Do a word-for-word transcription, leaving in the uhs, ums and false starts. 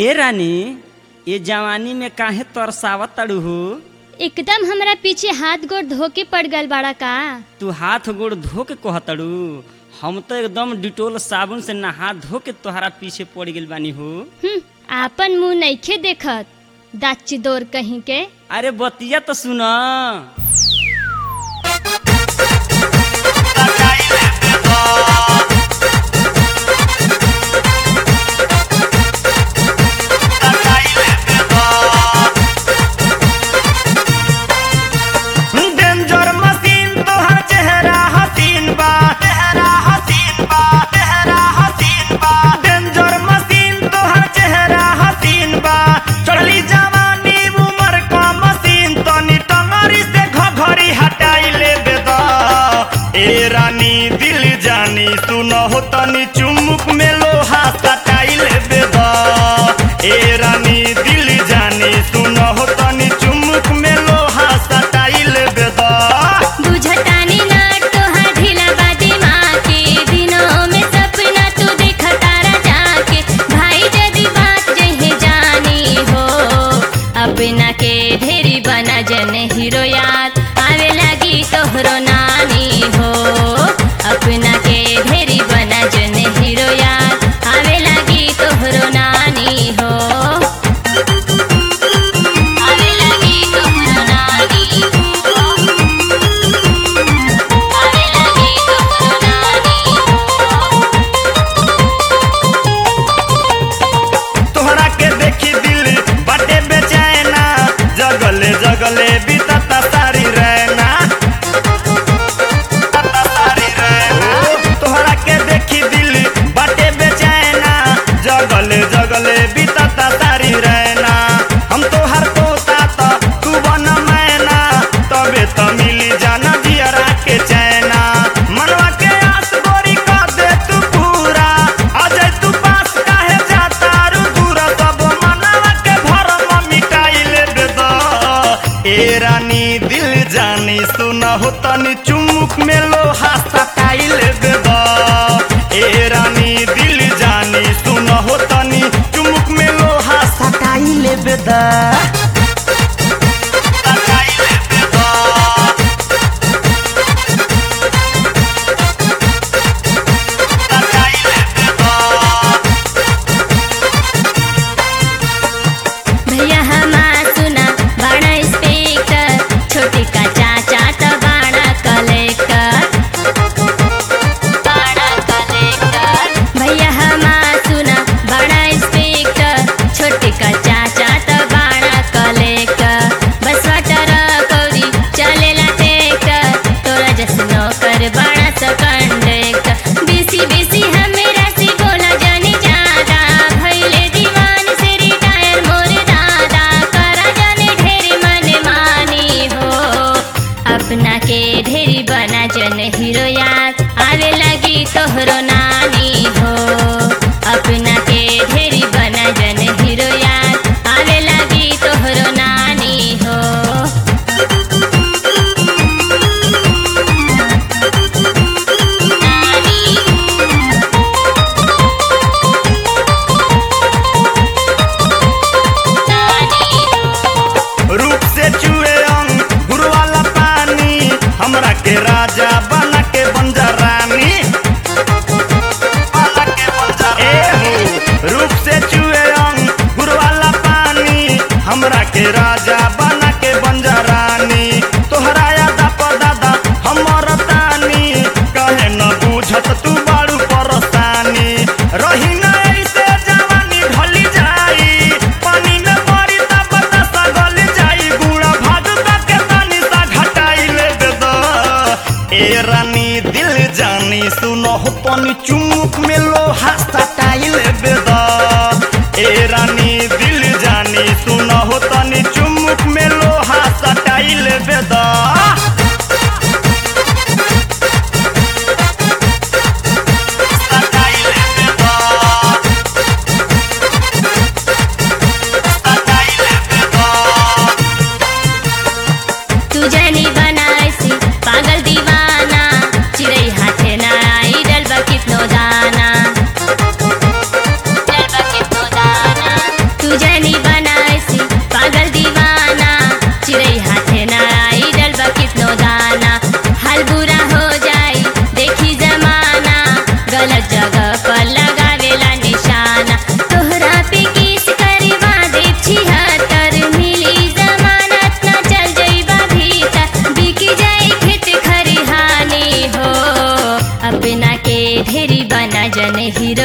ए रानी, ये जवानी में काहे तरसावत तड़ू हो? एकदम हमरा पीछे हाथ गोड़ धोके पड़ गल बाड़ा का। तू हाथ गोड़ धो के कहतड़ू? हम तो एकदम डिटोल साबुन से नहा धो के तोहरा पीछे पड़ गइल बानी हो। हम्म, आपन मुंह नइखे देखत, दाची दौर कहीं के। अरे बतिया तो सुना। दिल जानी सुनो हो तनी चुमुक में लोहा सटाई ले बेदा। ए रानी दिल जानी सुनो हो तनी चुमुक में लोहा सटाई ले बेदा। बुझतानी ना तोहार ढीला बा दिमाग के, दिनों में सपना तू देखा तारा जाके। भाई जदी बात जहे जानी हो, अपना के ढेरी बना जन हीरो याद आवे लगी तोहरो नानी हो। अपना के ढेरी बना जन हीरो याद आवे लगी तोहरो नानी हो। आवे लगी तोहरो नानी हो। आवे लगी तोहरो नानी हो। तोहरा के देखी दिल बाटे बेचैना, जगले जगले बीतता सारी रहना। जगले जगले बीतता तारी रहना। हम तो हर तोता तो तू बन मैना, तबे तो मिली जाना जियरा के चैना। मनवा के आस गोरी कर दे तू पूरा, आ जाए तू पास काहे जाता रू दूरा। सब मनवा के भरम मिटाई ले बेदा। ए रानी दिल जानी सुना हो तनी चुमुक में लोहा सटाई ले बेदा। ए रानी दिल जानी सुनो हो तनी चुमुक में लोहा सटाई ले बेदा। सटाई ले बेदा। सटाई ले बेदा। भैया हमार सुना बड़ा स्पीकर, छोटी का चाचा तो बड़ा कलेक्टर। बड़ा कलेक्टर भैया हमार सुना बड़ा स्पीकर, छोटी का चाचा तो बड़ा कलेक्टर। बस वाटर कौरी चलेला टेक्टर, तोरा जस नौकर बड़ा सा कंडक्टर। बीसी बीसी हमेरा सी बोला जानी ज्यादा, भइले दीवान से रिटायर मोर दादा। करा जाने ढेरी मन मानी हो, अपना के ढेरी बना जन हीरो याद आवे लगी तोहरो नानी हो। अपना के ढेरी बना जन हीरो याद आवे लगी तोहरो नानी हो। नानी नानी रूप से चुए अंग गुरु वाला पानी, हमरा के राजा बना के बंजा रानी। बना के बंजा रानी। रूप से चुए अंग गुरु वाला पानी, हमरा के राजा बना के बंजा रानी। तोहरा यादा पर दादा हमर तानी, कहे न बुझत तू बाड़ू परस्तानी। रही न ऐसे जवानी ढली जाई, पानी में पड़ी तब बतासा गल जाई। गुड़ा भाजता के पानी सा घटाई ले बेदा। ए रानी दिल जानी सुनो हो तनी चुमुक में लोहा सटाई ले बेदा। ए रानी दिल जानी सुनो हो तनी चुमुक में लोहा सटाई ले बेदा। सटाई ले बेदा। सटाई ले बेदा। तू जानी बनाइसी पागल दीवाना, चिड़ै हाथे ना आई डलबा कितनो दाना। डलबा कितनो दाना। में हीरो